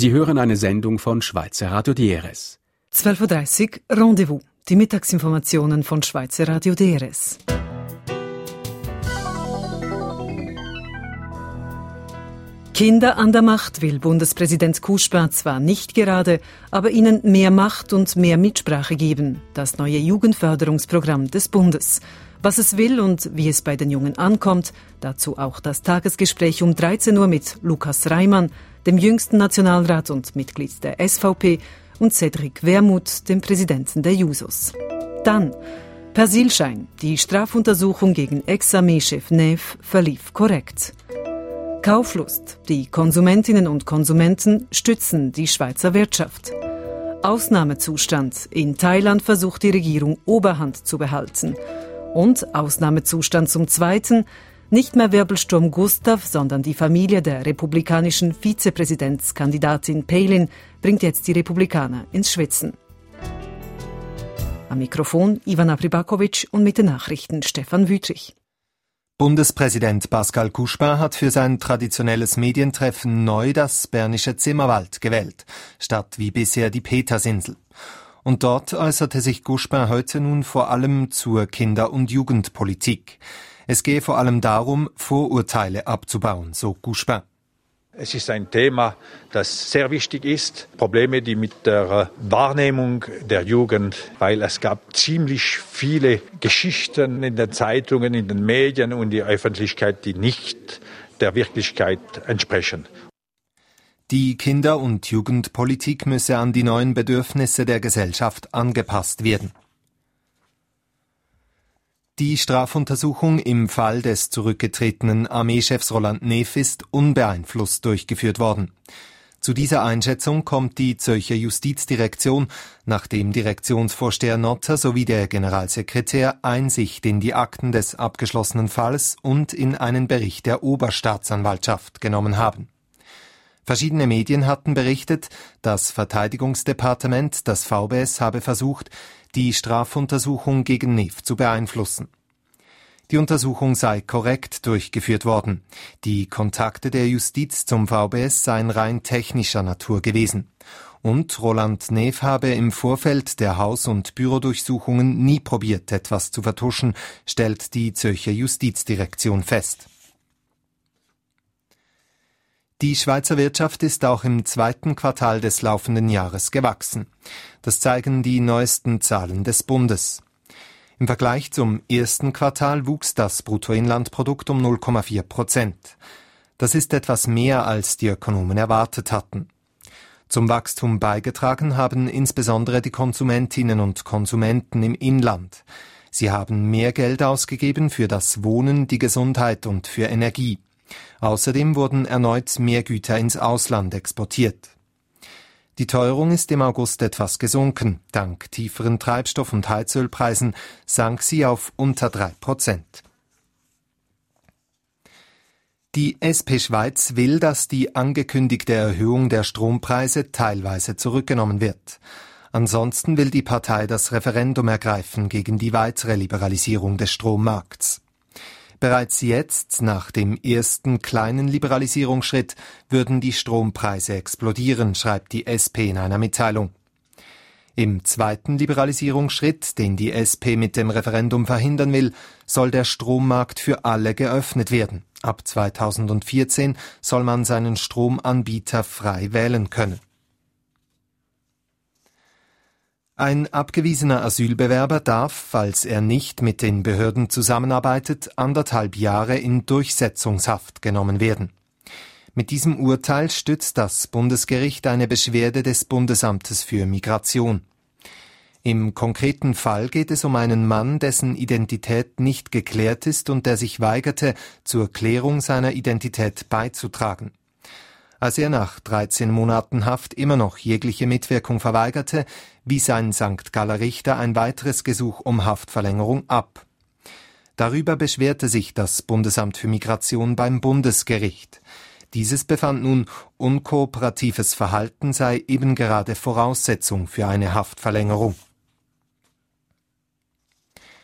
Sie hören eine Sendung von Schweizer Radio DRS. 12.30 Uhr Rendezvous, die Mittagsinformationen von Schweizer Radio DRS. Kinder an der Macht will Bundespräsident Couchepin zwar nicht gerade, aber ihnen mehr Macht und mehr Mitsprache geben. Das neue Jugendförderungsprogramm des Bundes. Was es will und wie es bei den Jungen ankommt, dazu auch das Tagesgespräch um 13 Uhr mit Lukas Reimann, dem jüngsten Nationalrat und Mitglied der SVP, und Cedric Wermuth, dem Präsidenten der Jusos. Dann Persilschein. Die Strafuntersuchung gegen Ex-Armeechef Neve verlief korrekt. Kauflust. Die Konsumentinnen und Konsumenten stützen die Schweizer Wirtschaft. Ausnahmezustand. In Thailand versucht die Regierung Oberhand zu behalten. Und Ausnahmezustand zum Zweiten. Nicht mehr Wirbelsturm Gustav, sondern die Familie der republikanischen Vizepräsidentskandidatin Palin bringt jetzt die Republikaner ins Schwitzen. Am Mikrofon Ivana Pribakovic und mit den Nachrichten Stefan Wüthrich. Bundespräsident Pascal Couchepin hat für sein traditionelles Medientreffen neu das bernische Zimmerwald gewählt, statt wie bisher die Petersinsel. Und dort äußerte sich Couchepin heute nun vor allem zur Kinder- und Jugendpolitik. Es gehe vor allem darum, Vorurteile abzubauen, so Couchepin. Es ist ein Thema, das sehr wichtig ist. Probleme, die mit der Wahrnehmung der Jugend, weil es gab ziemlich viele Geschichten in den Zeitungen, in den Medien und in der Öffentlichkeit, die nicht der Wirklichkeit entsprechen. Die Kinder- und Jugendpolitik müsse an die neuen Bedürfnisse der Gesellschaft angepasst werden. Die Strafuntersuchung im Fall des zurückgetretenen Armeechefs Roland Neve ist unbeeinflusst durchgeführt worden. Zu dieser Einschätzung kommt die Zürcher Justizdirektion, nachdem Direktionsvorsteher Notter sowie der Generalsekretär Einsicht in die Akten des abgeschlossenen Falls und in einen Bericht der Oberstaatsanwaltschaft genommen haben. Verschiedene Medien hatten berichtet, das Verteidigungsdepartement, das VBS, habe versucht, die Strafuntersuchung gegen Neve zu beeinflussen. Die Untersuchung sei korrekt durchgeführt worden. Die Kontakte der Justiz zum VBS seien rein technischer Natur gewesen. Und Roland Neve habe im Vorfeld der Haus- und Bürodurchsuchungen nie probiert, etwas zu vertuschen, stellt die Zürcher Justizdirektion fest. Die Schweizer Wirtschaft ist auch im zweiten Quartal des laufenden Jahres gewachsen. Das zeigen die neuesten Zahlen des Bundes. Im Vergleich zum ersten Quartal wuchs das Bruttoinlandprodukt um 0,4%. Das ist etwas mehr, als die Ökonomen erwartet hatten. Zum Wachstum beigetragen haben insbesondere die Konsumentinnen und Konsumenten im Inland. Sie haben mehr Geld ausgegeben für das Wohnen, die Gesundheit und für Energie. Außerdem wurden erneut mehr Güter ins Ausland exportiert. Die Teuerung ist im August etwas gesunken. Dank tieferen Treibstoff- und Heizölpreisen sank sie auf unter 3%. Die SP Schweiz will, dass die angekündigte Erhöhung der Strompreise teilweise zurückgenommen wird. Ansonsten will die Partei das Referendum ergreifen gegen die weitere Liberalisierung des Strommarkts. Bereits jetzt, nach dem ersten kleinen Liberalisierungsschritt, würden die Strompreise explodieren, schreibt die SP in einer Mitteilung. Im zweiten Liberalisierungsschritt, den die SP mit dem Referendum verhindern will, soll der Strommarkt für alle geöffnet werden. Ab 2014 soll man seinen Stromanbieter frei wählen können. Ein abgewiesener Asylbewerber darf, falls er nicht mit den Behörden zusammenarbeitet, 1,5 Jahre in Durchsetzungshaft genommen werden. Mit diesem Urteil stützt das Bundesgericht eine Beschwerde des Bundesamtes für Migration. Im konkreten Fall geht es um einen Mann, dessen Identität nicht geklärt ist und der sich weigerte, zur Klärung seiner Identität beizutragen. Als er nach 13 Monaten Haft immer noch jegliche Mitwirkung verweigerte, wies ein St. Galler Richter ein weiteres Gesuch um Haftverlängerung ab. Darüber beschwerte sich das Bundesamt für Migration beim Bundesgericht. Dieses befand nun, unkooperatives Verhalten sei eben gerade Voraussetzung für eine Haftverlängerung.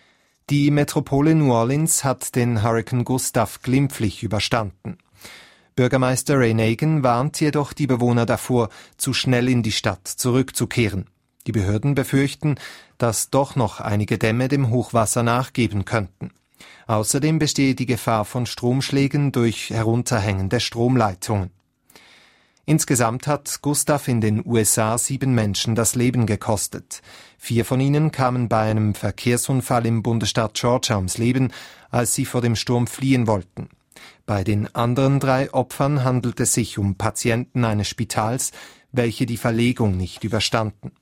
Die Metropole New Orleans hat den Hurrikan Gustav glimpflich überstanden. Bürgermeister Ray Nagin warnt jedoch die Bewohner davor, zu schnell in die Stadt zurückzukehren. Die Behörden befürchten, dass doch noch einige Dämme dem Hochwasser nachgeben könnten. Außerdem bestehe die Gefahr von Stromschlägen durch herunterhängende Stromleitungen. Insgesamt hat Gustav in den USA 7 Menschen das Leben gekostet. 4 von ihnen kamen bei einem Verkehrsunfall im Bundesstaat Georgia ums Leben, als sie vor dem Sturm fliehen wollten. Bei den anderen 3 Opfern handelt es sich um Patienten eines Spitals, welche die Verlegung nicht überstanden.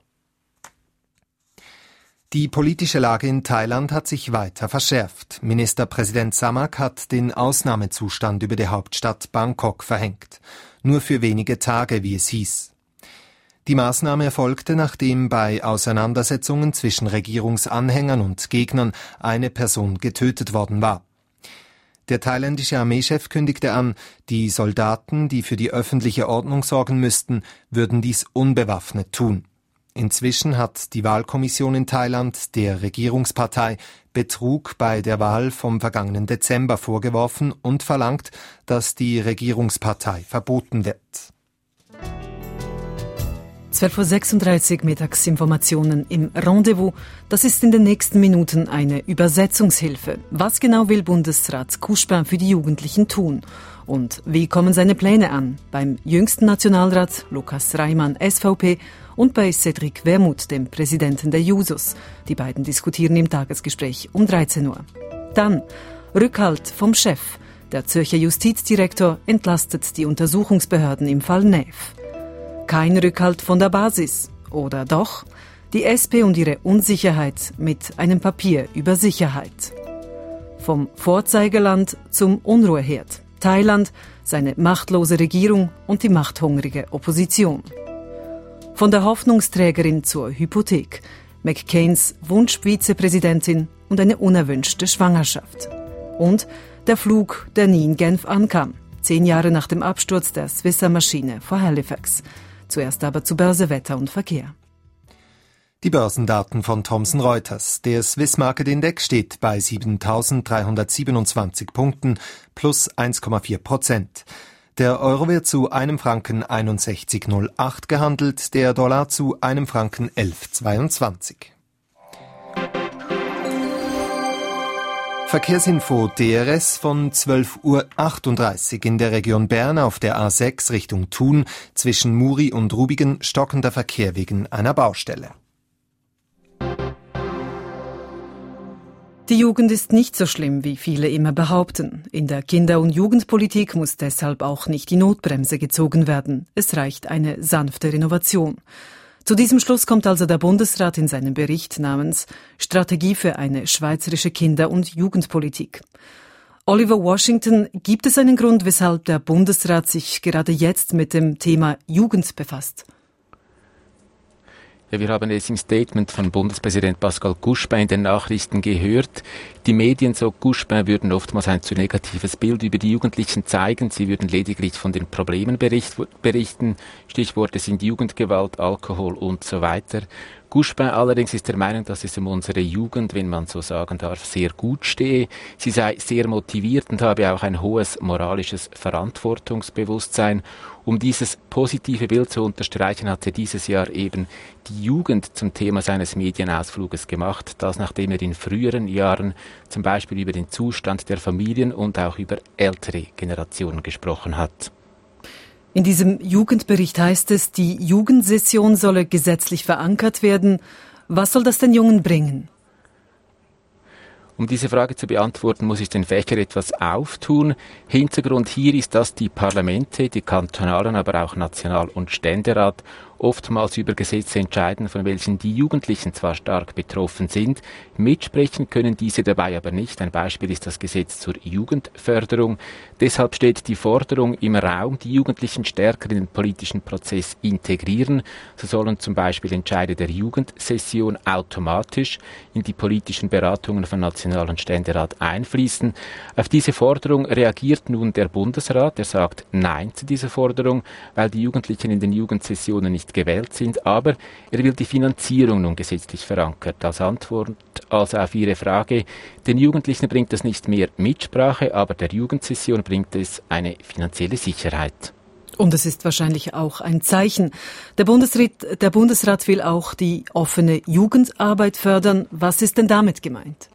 Die politische Lage in Thailand hat sich weiter verschärft. Ministerpräsident Samak hat den Ausnahmezustand über die Hauptstadt Bangkok verhängt. Nur für wenige Tage, wie es hieß. Die Maßnahme erfolgte, nachdem bei Auseinandersetzungen zwischen Regierungsanhängern und Gegnern eine Person getötet worden war. Der thailändische Armeechef kündigte an, die Soldaten, die für die öffentliche Ordnung sorgen müssten, würden dies unbewaffnet tun. Inzwischen hat die Wahlkommission in Thailand der Regierungspartei Betrug bei der Wahl vom vergangenen Dezember vorgeworfen und verlangt, dass die Regierungspartei verboten wird. 12.36 Uhr Mittagsinformationen im Rendezvous. Das ist in den nächsten Minuten eine Übersetzungshilfe. Was genau will Bundesrat Couchepin für die Jugendlichen tun? Und wie kommen seine Pläne an? Beim jüngsten Nationalrat Lukas Reimann, SVP, und bei Cédric Wermuth, dem Präsidenten der Jusos. Die beiden diskutieren im Tagesgespräch um 13 Uhr. Dann Rückhalt vom Chef. Der Zürcher Justizdirektor entlastet die Untersuchungsbehörden im Fall Näf. Kein Rückhalt von der Basis. Oder doch? Die SP und ihre Unsicherheit mit einem Papier über Sicherheit. Vom Vorzeigeland zum Unruheherd. Thailand, seine machtlose Regierung und die machthungrige Opposition. Von der Hoffnungsträgerin zur Hypothek. McCains Wunschvizepräsidentin und eine unerwünschte Schwangerschaft. Und der Flug, der nie in Genf ankam. 10 Jahre nach dem Absturz der Swissair-Maschine vor Halifax. Zuerst aber zu Börse, Wetter und Verkehr. Die Börsendaten von Thomson Reuters. Der Swiss Market Index steht bei 7.327 Punkten plus 1,4%. Der Euro wird zu einem Franken 61,08 gehandelt, der Dollar zu einem Franken 11,22. Verkehrsinfo DRS von 12.38 Uhr in der Region Bern auf der A6 Richtung Thun zwischen Muri und Rubigen stockender Verkehr wegen einer Baustelle. Die Jugend ist nicht so schlimm, wie viele immer behaupten. In der Kinder- und Jugendpolitik muss deshalb auch nicht die Notbremse gezogen werden. Es reicht eine sanfte Renovation. Zu diesem Schluss kommt also der Bundesrat in seinem Bericht namens Strategie für eine schweizerische Kinder- und Jugendpolitik. Oliver Washington, gibt es einen Grund, weshalb der Bundesrat sich gerade jetzt mit dem Thema Jugend befasst? Ja, wir haben es im Statement von Bundespräsident Pascal Couchepin in den Nachrichten gehört. Die Medien, so Couchepin, würden oftmals ein zu negatives Bild über die Jugendlichen zeigen. Sie würden lediglich von den Problemen berichten. Stichworte sind Jugendgewalt, Alkohol und so weiter. Couchepin allerdings ist der Meinung, dass es um unsere Jugend, wenn man so sagen darf, sehr gut stehe. Sie sei sehr motiviert und habe auch ein hohes moralisches Verantwortungsbewusstsein. Um dieses positive Bild zu unterstreichen, hat er dieses Jahr eben die Jugend zum Thema seines Medienausfluges gemacht. Das, nachdem er in früheren Jahren zum Beispiel über den Zustand der Familien und auch über ältere Generationen gesprochen hat. In diesem Jugendbericht heißt es, die Jugendsession solle gesetzlich verankert werden. Was soll das den Jungen bringen? Um diese Frage zu beantworten, muss ich den Fächer etwas auftun. Hintergrund hier ist, dass die Parlamente, die kantonalen, aber auch National- und Ständerat, oftmals über Gesetze entscheiden, von welchen die Jugendlichen zwar stark betroffen sind, mitsprechen können diese dabei aber nicht. Ein Beispiel ist das Gesetz zur Jugendförderung. Deshalb steht die Forderung im Raum, die Jugendlichen stärker in den politischen Prozess integrieren. So sollen zum Beispiel Entscheide der Jugendsession automatisch in die politischen Beratungen von National- und Ständerat einfließen. Auf diese Forderung reagiert nun der Bundesrat. Er sagt Nein zu dieser Forderung, weil die Jugendlichen in den Jugendsessionen nicht nicht gewählt sind, aber er will die Finanzierung nun gesetzlich verankert. Als Antwort also auf Ihre Frage, den Jugendlichen bringt es nicht mehr Mitsprache, aber der Jugendsession bringt es eine finanzielle Sicherheit. Und es ist wahrscheinlich auch ein Zeichen. Der Bundesrat will auch die offene Jugendarbeit fördern. Was ist denn damit gemeint?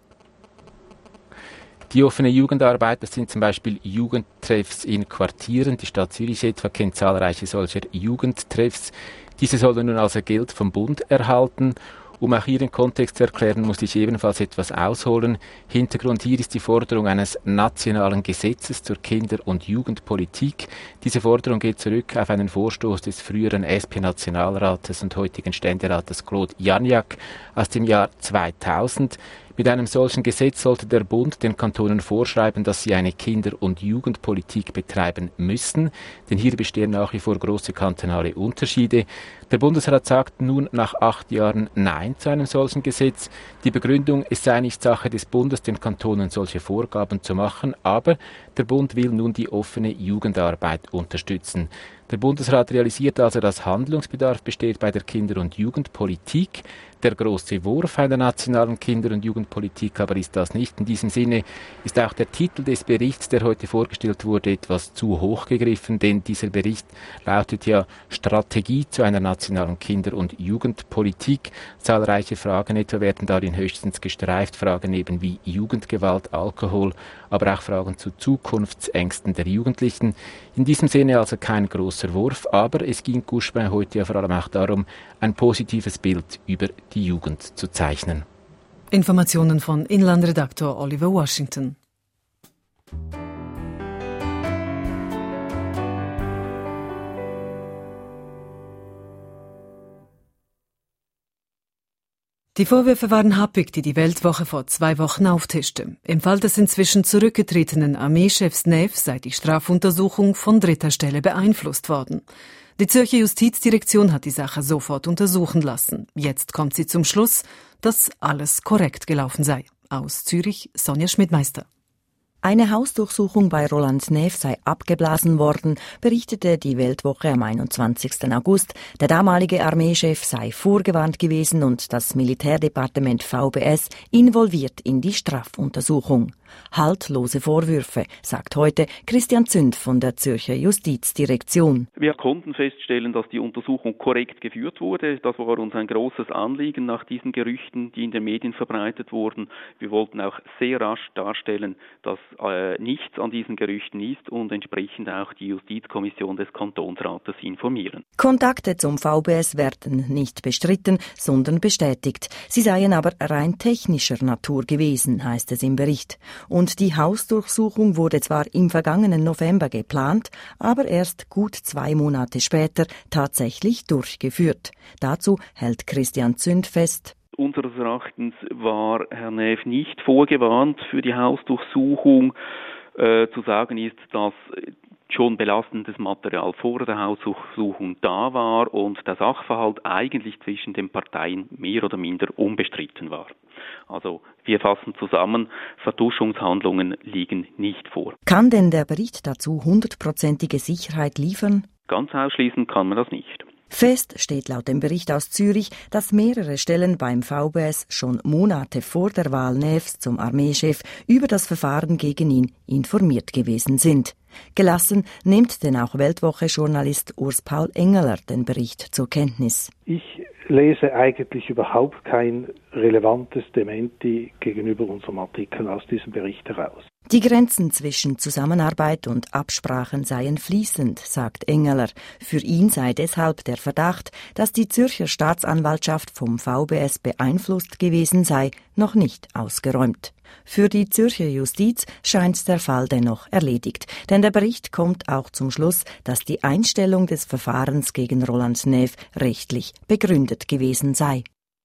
Die offene Jugendarbeit, das sind zum Beispiel Jugendtreffs in Quartieren. Die Stadt Zürich etwa kennt zahlreiche solcher Jugendtreffs. Diese sollen nun also Geld vom Bund erhalten. Um auch hier den Kontext zu erklären, muss ich ebenfalls etwas ausholen. Hintergrund hier ist die Forderung eines nationalen Gesetzes zur Kinder- und Jugendpolitik. Diese Forderung geht zurück auf einen Vorstoß des früheren SP-Nationalrates und heutigen Ständerates Claude Janjak aus dem Jahr 2000. Mit einem solchen Gesetz sollte der Bund den Kantonen vorschreiben, dass sie eine Kinder- und Jugendpolitik betreiben müssen, denn hier bestehen nach wie vor große kantonale Unterschiede. Der Bundesrat sagt nun nach 8 Jahren Nein zu einem solchen Gesetz. Die Begründung, es sei nicht Sache des Bundes, den Kantonen solche Vorgaben zu machen, aber der Bund will nun die offene Jugendarbeit unterstützen. Der Bundesrat realisiert also, dass Handlungsbedarf besteht bei der Kinder- und Jugendpolitik. Der große Wurf einer nationalen Kinder- und Jugendpolitik aber ist das nicht. In diesem Sinne ist auch der Titel des Berichts, der heute vorgestellt wurde, etwas zu hoch gegriffen, denn dieser Bericht lautet ja Strategie zu einer nationalen Kinder- und Jugendpolitik. Zahlreiche Fragen etwa werden darin höchstens gestreift, Fragen eben wie Jugendgewalt, Alkohol, aber auch Fragen zu Zukunftsängsten der Jugendlichen. In diesem Sinne also kein großer Wurf, aber es ging Couchepin heute ja vor allem auch darum, ein positives Bild über die Jugend zu zeichnen. Informationen von Inlandredaktor Oliver Washington. Die Vorwürfe waren happig, die die Weltwoche vor 2 Wochen auftischte. Im Fall des inzwischen zurückgetretenen Armeechefs Neve sei die Strafuntersuchung von dritter Stelle beeinflusst worden. Die Zürcher Justizdirektion hat die Sache sofort untersuchen lassen. Jetzt kommt sie zum Schluss, dass alles korrekt gelaufen sei. Aus Zürich, Sonja Schmidmeister. Eine Hausdurchsuchung bei Roland Neve sei abgeblasen worden, berichtete die Weltwoche am 21. August. Der damalige Armeechef sei vorgewarnt gewesen und das Militärdepartement VBS involviert in die Strafuntersuchung. Haltlose Vorwürfe, sagt heute Christian Zünd von der Zürcher Justizdirektion. Wir konnten feststellen, dass die Untersuchung korrekt geführt wurde. Das war uns ein großes Anliegen nach diesen Gerüchten, die in den Medien verbreitet wurden. Wir wollten auch sehr rasch darstellen, dass nichts an diesen Gerüchten ist und entsprechend auch die Justizkommission des Kantonsrates informieren. Kontakte zum VBS werden nicht bestritten, sondern bestätigt. Sie seien aber rein technischer Natur gewesen, heißt es im Bericht. Und die Hausdurchsuchung wurde zwar im vergangenen November geplant, aber erst gut 2 Monate später tatsächlich durchgeführt. Dazu hält Christian Zünd fest: Unseres Erachtens war Herr Neve nicht vorgewarnt für die Hausdurchsuchung. Zu sagen ist, dass schon belastendes Material vor der Hausdurchsuchung da war und der Sachverhalt eigentlich zwischen den Parteien mehr oder minder unbestritten war. Also wir fassen zusammen, Vertuschungshandlungen liegen nicht vor. Kann denn der Bericht dazu 100%ige Sicherheit liefern? Ganz ausschließen kann man das nicht. Fest steht laut dem Bericht aus Zürich, dass mehrere Stellen beim VBS schon Monate vor der Wahl Neves zum Armeechef über das Verfahren gegen ihn informiert gewesen sind. Gelassen nimmt denn auch Weltwoche-Journalist Urs Paul Engeler den Bericht zur Kenntnis. Ich lese eigentlich überhaupt kein relevantes Dementi gegenüber unserem Artikel aus diesem Bericht heraus. Die Grenzen zwischen Zusammenarbeit und Absprachen seien fließend, sagt Engeler. Für ihn sei deshalb der Verdacht, dass die Zürcher Staatsanwaltschaft vom VBS beeinflusst gewesen sei, noch nicht ausgeräumt. Für die Zürcher Justiz scheint der Fall dennoch erledigt, denn der Bericht kommt auch zum Schluss, dass die Einstellung des Verfahrens gegen Roland Neve rechtlich begründet gewesen sei.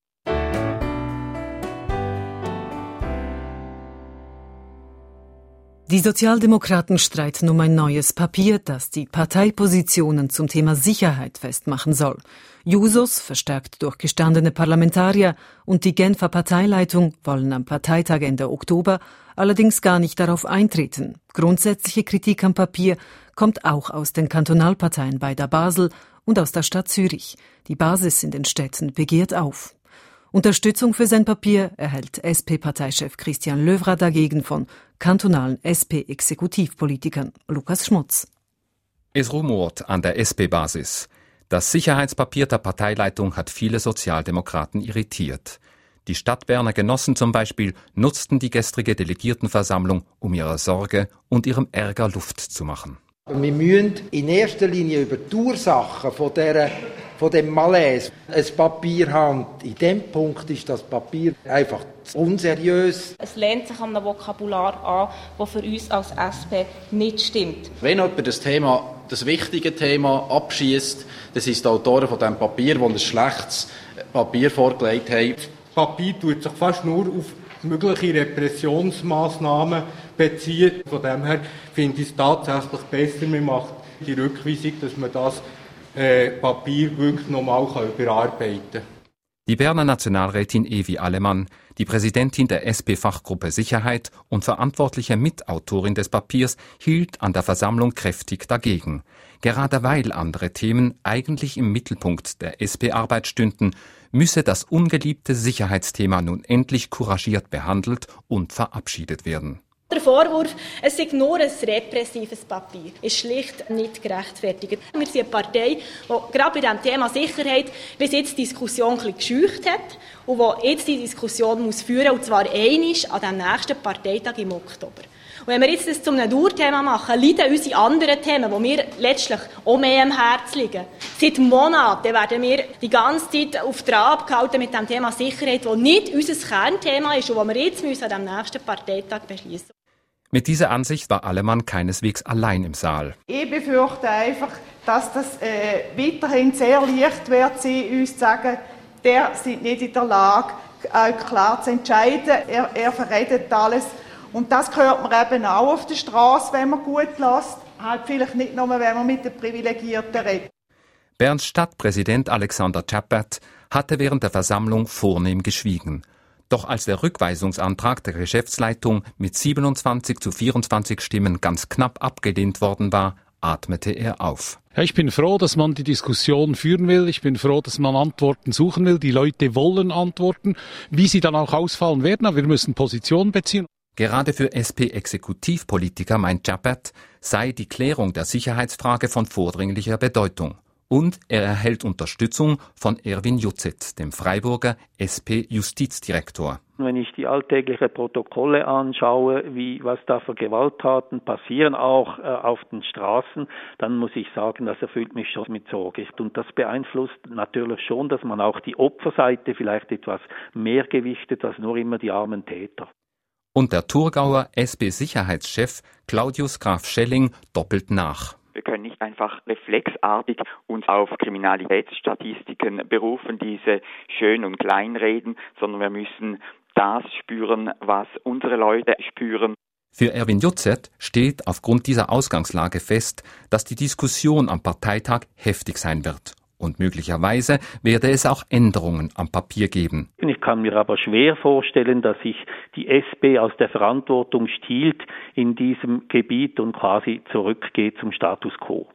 Die Sozialdemokraten streiten um ein neues Papier, das die Parteipositionen zum Thema Sicherheit festmachen soll. Jusos, verstärkt durch gestandene Parlamentarier, und die Genfer Parteileitung wollen am Parteitag Ende Oktober allerdings gar nicht darauf eintreten. Grundsätzliche Kritik am Papier kommt auch aus den Kantonalparteien beider Basel und aus der Stadt Zürich. Die Basis in den Städten begehrt auf. Unterstützung für sein Papier erhält SP-Parteichef Christian Löwra dagegen von kantonalen SP-Exekutivpolitikern. Lukas Schmutz. Es rumort an der SP-Basis. Das Sicherheitspapier der Parteileitung hat viele Sozialdemokraten irritiert. Die Stadtberner Genossen zum Beispiel nutzten die gestrige Delegiertenversammlung, um ihrer Sorge und ihrem Ärger Luft zu machen. Wir müssen in erster Linie über die Ursachen von dem Malaise ein Papier haben. In diesem Punkt ist das Papier einfach unseriös. Es lehnt sich an einem Vokabular an, das für uns als SP nicht stimmt. Wenn jemand das wichtige Thema abschießt, das ist die Autoren von diesem Papier, die ein schlechtes Papier vorgelegt haben. Das Papier tut sich fast nur auf mögliche Repressionsmaßnahmen beziehen. Von dem her finde ich es tatsächlich besser, man macht die Rückweisung, dass man das Papier wirklich nochmal überarbeiten kann. Die Berner Nationalrätin Evi Allemann, die Präsidentin der SP-Fachgruppe Sicherheit und verantwortliche Mitautorin des Papiers, hielt an der Versammlung kräftig dagegen. Gerade weil andere Themen eigentlich im Mittelpunkt der SP-Arbeit stünden, müsse das ungeliebte Sicherheitsthema nun endlich couragiert behandelt und verabschiedet werden. Der Vorwurf, es sei nur ein repressives Papier, ist schlicht nicht gerechtfertigt. Wir sind eine Partei, die gerade bei dem Thema Sicherheit bis jetzt die Diskussion ein bisschen gescheucht hat und die jetzt die Diskussion führen muss, und zwar einmal an dem nächsten Parteitag im Oktober. Und wenn wir jetzt das zu einem Dauerthema machen, leiden unsere anderen Themen, die mir letztlich auch mehr am Herzen liegen. Seit Monaten werden wir die ganze Zeit auf Trab gehalten mit dem Thema Sicherheit, das nicht unser Kernthema ist und das wir jetzt an dem nächsten Parteitag beschließen müssen. Mit dieser Ansicht war Allemann keineswegs allein im Saal. Ich befürchte einfach, dass das weiterhin sehr leicht wird sein, uns zu sagen, der sind nicht in der Lage, klar zu entscheiden. Er verredet alles. Und das hört man eben auch auf der Straße, wenn man gut lässt. Halt vielleicht nicht nur, wenn man mit den Privilegierten redet. Berns Stadtpräsident Alexander Czapat hatte während der Versammlung vornehm geschwiegen. Doch als der Rückweisungsantrag der Geschäftsleitung mit 27:24 Stimmen ganz knapp abgelehnt worden war, atmete er auf. Ja, ich bin froh, dass man die Diskussion führen will. Ich bin froh, dass man Antworten suchen will. Die Leute wollen Antworten. Wie sie dann auch ausfallen werden, aber wir müssen Position beziehen. Gerade für SP-Exekutivpolitiker, meint Czapat, sei die Klärung der Sicherheitsfrage von vordringlicher Bedeutung. Und er erhält Unterstützung von Erwin Jutzet, dem Freiburger SP-Justizdirektor. Wenn ich die alltäglichen Protokolle anschaue, was da für Gewalttaten passieren, auch auf den Straßen, dann muss ich sagen, das erfüllt mich schon mit Sorge. Und das beeinflusst natürlich schon, dass man auch die Opferseite vielleicht etwas mehr gewichtet als nur immer die armen Täter. Und der Thurgauer SP-Sicherheitschef Claudius Graf Schelling doppelt nach. Wir können nicht einfach reflexartig uns auf Kriminalitätsstatistiken berufen, diese schön und klein reden, sondern wir müssen das spüren, was unsere Leute spüren. Für Erwin Jutzet steht aufgrund dieser Ausgangslage fest, dass die Diskussion am Parteitag heftig sein wird. Und möglicherweise werde es auch Änderungen am Papier geben. Ich kann mir aber schwer vorstellen, dass sich die SP aus der Verantwortung stiehlt in diesem Gebiet und quasi zurückgeht zum Status quo.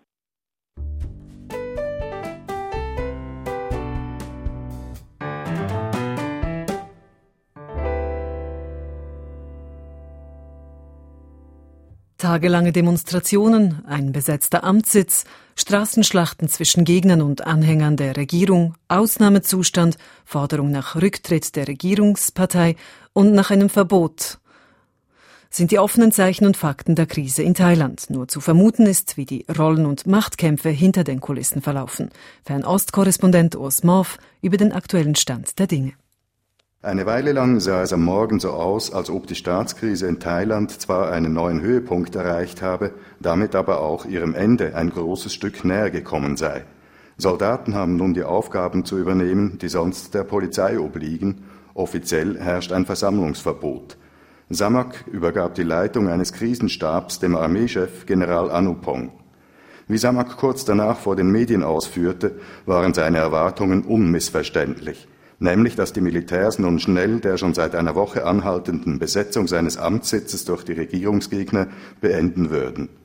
Tagelange Demonstrationen, ein besetzter Amtssitz, Straßenschlachten zwischen Gegnern und Anhängern der Regierung, Ausnahmezustand, Forderung nach Rücktritt der Regierungspartei und nach einem Verbot sind die offenen Zeichen und Fakten der Krise in Thailand. Nur zu vermuten ist, wie die Rollen- und Machtkämpfe hinter den Kulissen verlaufen. Fernost-Korrespondent Urs Morf über den aktuellen Stand der Dinge. Eine Weile lang sah es am Morgen so aus, als ob die Staatskrise in Thailand zwar einen neuen Höhepunkt erreicht habe, damit aber auch ihrem Ende ein großes Stück näher gekommen sei. Soldaten haben nun die Aufgaben zu übernehmen, die sonst der Polizei obliegen. Offiziell herrscht ein Versammlungsverbot. Samak übergab die Leitung eines Krisenstabs dem Armeechef General Anupong. Wie Samak kurz danach vor den Medien ausführte, waren seine Erwartungen unmissverständlich. Nämlich, dass die Militärs nun schnell der schon seit einer Woche anhaltenden Besetzung seines Amtssitzes durch die Regierungsgegner beenden würden.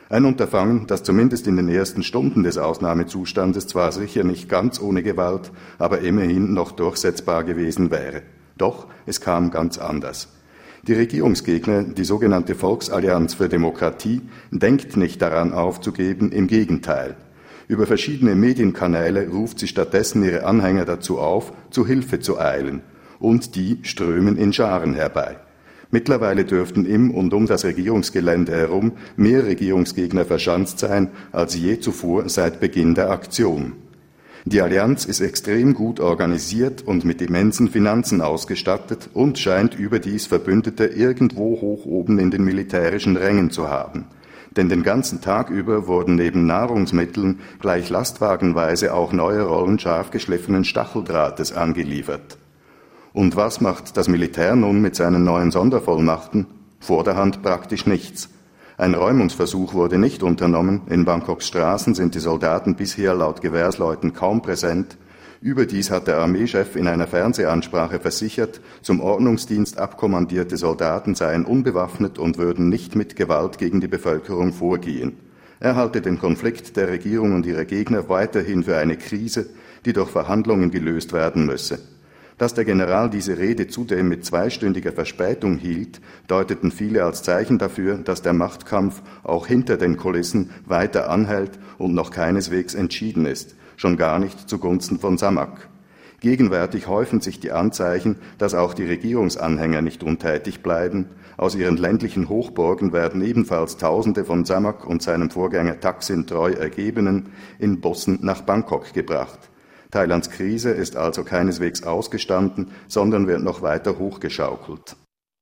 Ein Unterfangen, das zumindest in den ersten Stunden des Ausnahmezustandes zwar sicher nicht ganz ohne Gewalt, aber immerhin noch durchsetzbar gewesen wäre. Doch es kam ganz anders. Die Regierungsgegner, die sogenannte Volksallianz für Demokratie, denkt nicht daran aufzugeben, im Gegenteil. Über verschiedene Medienkanäle ruft sie stattdessen ihre Anhänger dazu auf, zu Hilfe zu eilen. Und die strömen in Scharen herbei. Mittlerweile dürften im und um das Regierungsgelände herum mehr Regierungsgegner verschanzt sein als je zuvor seit Beginn der Aktion. Die Allianz ist extrem gut organisiert und mit immensen Finanzen ausgestattet und scheint überdies Verbündete irgendwo hoch oben in den militärischen Rängen zu haben. Denn den ganzen Tag über wurden neben Nahrungsmitteln gleich lastwagenweise auch neue Rollen scharf geschliffenen Stacheldrahtes angeliefert. Und was macht das Militär nun mit seinen neuen Sondervollmachten? Vorderhand praktisch nichts. Ein Räumungsversuch wurde nicht unternommen, in Bangkoks Straßen sind die Soldaten bisher laut Gewehrsleuten kaum präsent. Überdies hat der Armeechef in einer Fernsehansprache versichert, zum Ordnungsdienst abkommandierte Soldaten seien unbewaffnet und würden nicht mit Gewalt gegen die Bevölkerung vorgehen. Er halte den Konflikt der Regierung und ihrer Gegner weiterhin für eine Krise, die durch Verhandlungen gelöst werden müsse. Dass der General diese Rede zudem mit 2-stündiger Verspätung hielt, deuteten viele als Zeichen dafür, dass der Machtkampf auch hinter den Kulissen weiter anhält und noch keineswegs entschieden ist, schon gar nicht zugunsten von Samak. Gegenwärtig häufen sich die Anzeichen, dass auch die Regierungsanhänger nicht untätig bleiben. Aus ihren ländlichen Hochburgen werden ebenfalls Tausende von Samak und seinem Vorgänger Thaksin treu Ergebenen in Bussen nach Bangkok gebracht. Thailands Krise ist also keineswegs ausgestanden, sondern wird noch weiter hochgeschaukelt.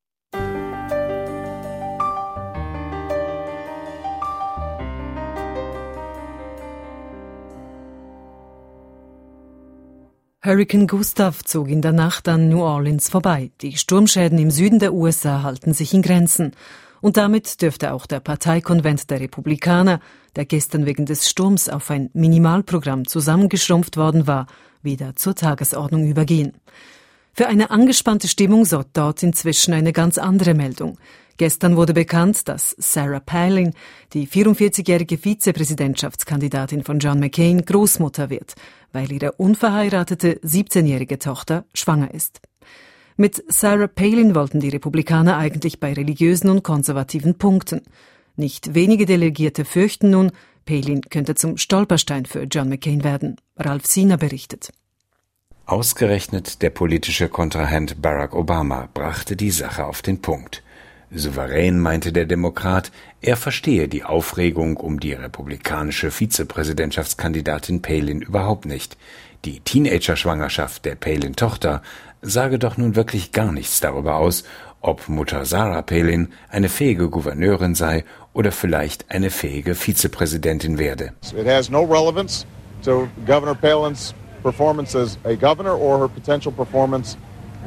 Hurrikan Gustav zog in der Nacht an New Orleans vorbei. Die Sturmschäden im Süden der USA halten sich in Grenzen. Und damit dürfte auch der Parteikonvent der Republikaner, der gestern wegen des Sturms auf ein Minimalprogramm zusammengeschrumpft worden war, wieder zur Tagesordnung übergehen. Für eine angespannte Stimmung sorgt dort inzwischen eine ganz andere Meldung. Gestern wurde bekannt, dass Sarah Palin, die 44-jährige Vizepräsidentschaftskandidatin von John McCain, Großmutter wird, weil ihre unverheiratete 17-jährige Tochter schwanger ist. Mit Sarah Palin wollten die Republikaner eigentlich bei religiösen und konservativen punkten. Nicht wenige Delegierte fürchten nun, Palin könnte zum Stolperstein für John McCain werden. Ralf Siener berichtet. Ausgerechnet der politische Kontrahent Barack Obama brachte die Sache auf den Punkt. Souverän meinte der Demokrat, er verstehe die Aufregung um die republikanische Vizepräsidentschaftskandidatin Palin überhaupt nicht. Die Teenager-Schwangerschaft der Palin-Tochter sage doch nun wirklich gar nichts darüber aus, ob Mutter Sarah Palin eine fähige Gouverneurin sei oder vielleicht eine fähige Vizepräsidentin werde. It has no relevance to Governor Palin's performance as a governor or her potential performance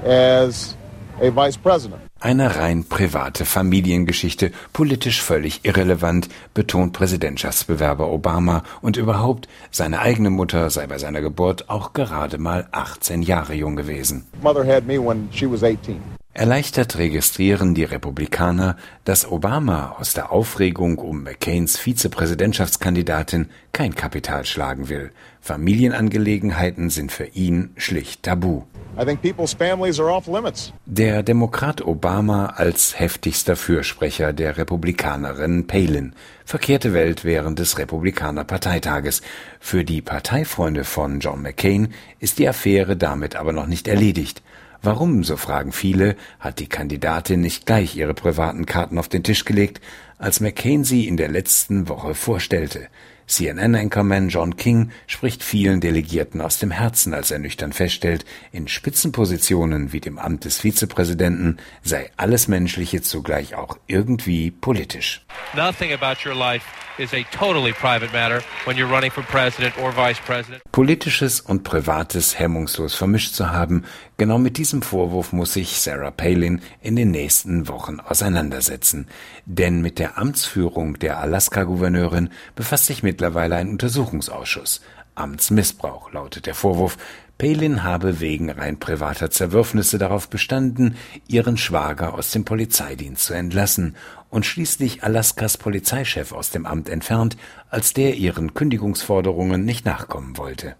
as a vice president. Eine rein private Familiengeschichte, politisch völlig irrelevant, betont Präsidentschaftsbewerber Obama, und überhaupt, seine eigene Mutter sei bei seiner Geburt auch gerade mal 18 Jahre jung gewesen. Mother had me when she was 18. Erleichtert registrieren die Republikaner, dass Obama aus der Aufregung um McCains Vizepräsidentschaftskandidatin kein Kapital schlagen will. Familienangelegenheiten sind für ihn schlicht tabu. I think people's families are off limits. Der Demokrat Obama als heftigster Fürsprecher der Republikanerin Palin. Verkehrte Welt während des Republikaner-Parteitages. Für die Parteifreunde von John McCain ist die Affäre damit aber noch nicht erledigt. Warum, so fragen viele, hat die Kandidatin nicht gleich ihre privaten Karten auf den Tisch gelegt, als McCain sie in der letzten Woche vorstellte? CNN-Anchorman John King spricht vielen Delegierten aus dem Herzen, als er nüchtern feststellt, in Spitzenpositionen wie dem Amt des Vizepräsidenten sei alles Menschliche zugleich auch irgendwie politisch. Nothing about your life is a totally private matter when you're running for president or vice president. Politisches und Privates hemmungslos vermischt zu haben, genau mit diesem Vorwurf muss sich Sarah Palin in den nächsten Wochen auseinandersetzen. Denn mit der Amtsführung der Alaska-Gouverneurin befasst sich mittlerweile ein Untersuchungsausschuss. Amtsmissbrauch lautet der Vorwurf. Palin habe wegen rein privater Zerwürfnisse darauf bestanden, ihren Schwager aus dem Polizeidienst zu entlassen und schließlich Alaskas Polizeichef aus dem Amt entfernt, als der ihren Kündigungsforderungen nicht nachkommen wollte.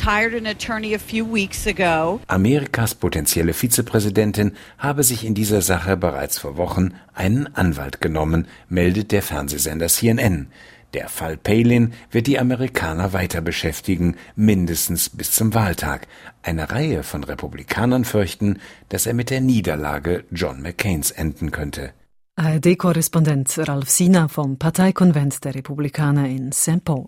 Amerikas potenzielle Vizepräsidentin habe sich in dieser Sache bereits vor Wochen einen Anwalt genommen, meldet der Fernsehsender CNN. Der Fall Palin wird die Amerikaner weiter beschäftigen, mindestens bis zum Wahltag. Eine Reihe von Republikanern fürchten, dass er mit der Niederlage John McCains enden könnte. ARD-Korrespondent Ralf Sina vom Parteikonvent der Republikaner in St. Paul.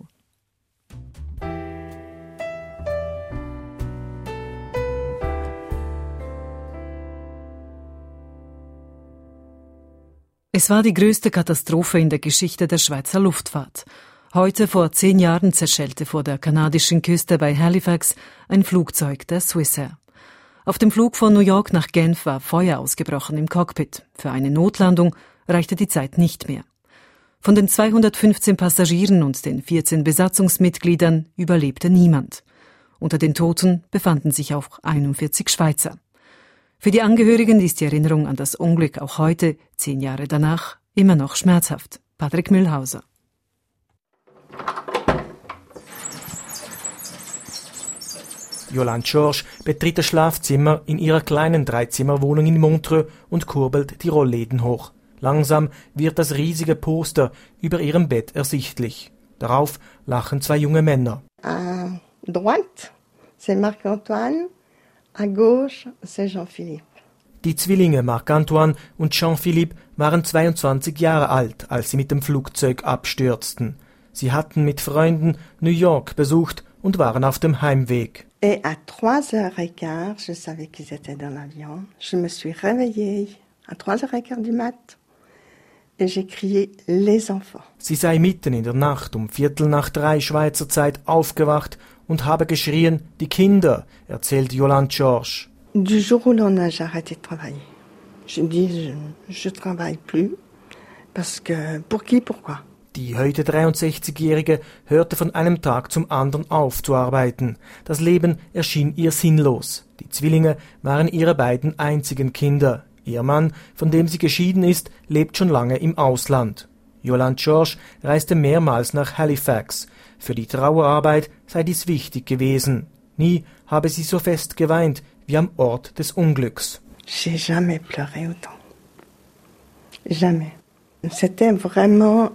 Es war die größte Katastrophe in der Geschichte der Schweizer Luftfahrt. Heute vor 10 Jahren zerschellte vor der kanadischen Küste bei Halifax ein Flugzeug der Swissair. Auf dem Flug von New York nach Genf war Feuer ausgebrochen im Cockpit. Für eine Notlandung reichte die Zeit nicht mehr. Von den 215 Passagieren und den 14 Besatzungsmitgliedern überlebte niemand. Unter den Toten befanden sich auch 41 Schweizer. Für die Angehörigen ist die Erinnerung an das Unglück auch heute, 10 Jahre danach, immer noch schmerzhaft. Patrick Mühlhauser. Yolande Georges betritt das Schlafzimmer in ihrer kleinen 3-Zimmer-Wohnung in Montreux und kurbelt die Rollläden hoch. Langsam wird das riesige Poster über ihrem Bett ersichtlich. Darauf lachen 2 junge Männer. À droite, c'est Marc-Antoine. À gauche, c'est Jean-Philippe. Die Zwillinge Marc-Antoine und Jean-Philippe waren 22 Jahre alt, als sie mit dem Flugzeug abstürzten. Sie hatten mit Freunden New York besucht und waren auf dem Heimweg. Et à 3h15, je savais qu'ils étaient dans l'avion. Je me suis réveillée à 3h15 du mat. Et j'ai crié les enfants. Sie sei mitten in der Nacht um 2:45 Schweizer Zeit aufgewacht und habe geschrien, die Kinder, erzählt Yolande Georges. Du jour au lendemain, j'ai arrêté de travailler. Je me dis, je travaille plus, parce que, pour qui, pourquoi? Die heute 63-Jährige hörte von einem Tag zum anderen auf zu arbeiten. Das Leben erschien ihr sinnlos. Die Zwillinge waren ihre beiden einzigen Kinder. Ihr Mann, von dem sie geschieden ist, lebt schon lange im Ausland. Yolande Georges reiste mehrmals nach Halifax. Für die Trauerarbeit sei dies wichtig gewesen. Nie habe sie so fest geweint wie am Ort des Unglücks. J'ai jamais pleuré autant. Jamais. C'était vraiment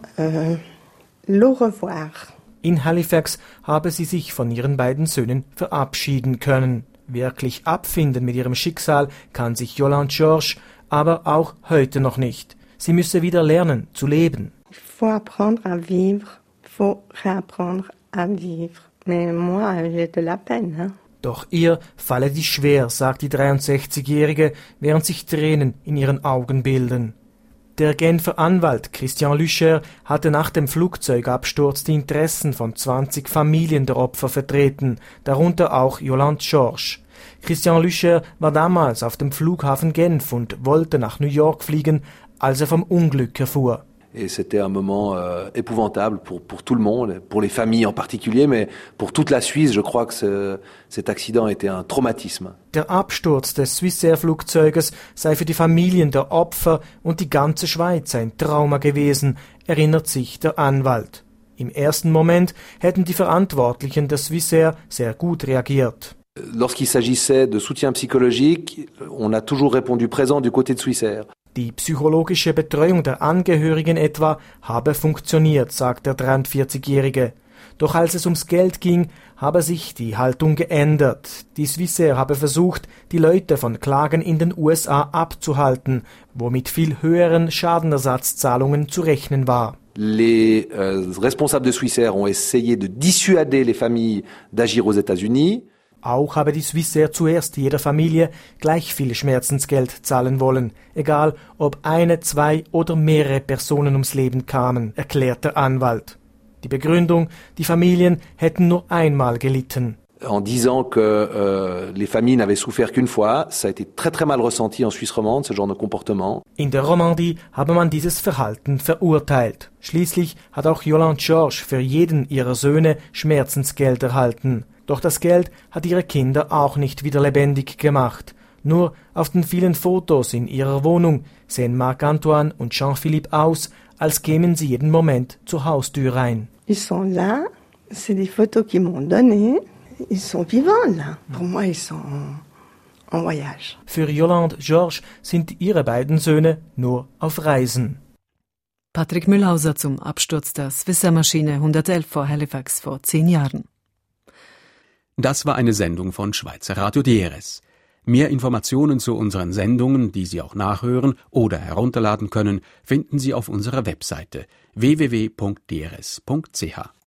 l'au revoir. In Halifax habe sie sich von ihren beiden Söhnen verabschieden können. Wirklich abfinden mit ihrem Schicksal kann sich Yolande Georges aber auch heute noch nicht. Sie müsse wieder lernen zu leben. Il faut apprendre à vivre, il faut réapprendre à vivre. Mais moi, j'ai de la peine, hein? Doch ihr falle dies schwer, sagt die 63-Jährige, während sich Tränen in ihren Augen bilden. Der Genfer Anwalt Christian Lüscher hatte nach dem Flugzeugabsturz die Interessen von 20 Familien der Opfer vertreten, darunter auch Yolande Georges. Christian Lüscher war damals auf dem Flughafen Genf und wollte nach New York fliegen, als er vom Unglück erfuhr. Et c'était un moment épouvantable pour tout le monde, pour les familles en particulier, mais pour toute la Suisse, je crois que cet accident était un traumatisme. Der Absturz des Swissair-Flugzeuges sei für die Familien der Opfer und die ganze Schweiz ein Trauma gewesen, erinnert sich der Anwalt. Im ersten Moment hätten die Verantwortlichen der Swissair sehr gut reagiert. Lorsqu'il s'agissait de soutien psychologique, on a toujours répondu présent du côté de Swissair. Die psychologische Betreuung der Angehörigen etwa habe funktioniert, sagt der 43-Jährige. Doch als es ums Geld ging, habe sich die Haltung geändert. Die Swissair habe versucht, die Leute von Klagen in den USA abzuhalten, wo mit viel höheren Schadenersatzzahlungen zu rechnen war. Les responsables de Swissair ont essayé de dissuader les familles d'agir aux États-Unis. Auch habe die Swissair zuerst jeder Familie gleich viel Schmerzensgeld zahlen wollen, egal ob 1, 2 oder mehrere Personen ums Leben kamen, erklärt der Anwalt. Die Begründung, die Familien hätten nur einmal gelitten. En disant que les familles n'avaient souffert qu'une fois, ça a été très très mal ressenti en Suisse romande, ce genre de comportement. In der Romandie habe man dieses Verhalten verurteilt. Schließlich hat auch Yolande Georges für jeden ihrer Söhne Schmerzensgeld erhalten. Doch das Geld hat ihre Kinder auch nicht wieder lebendig gemacht. Nur auf den vielen Fotos in ihrer Wohnung sehen Marc-Antoine und Jean-Philippe aus, als kämen sie jeden Moment zur Haustür rein. Ils sont là, c'est des photos qu'ils m'ont données. Ils sont vivants là. Pour moi, ils sont en voyage. Für Yolande Georges sind ihre beiden Söhne nur auf Reisen. Patrick Mühlhauser zum Absturz der Swissair-Maschine 111 vor Halifax vor 10 Jahren. Das war eine Sendung von Schweizer Radio DRS. Mehr Informationen zu unseren Sendungen, die Sie auch nachhören oder herunterladen können, finden Sie auf unserer Webseite www.drs.ch.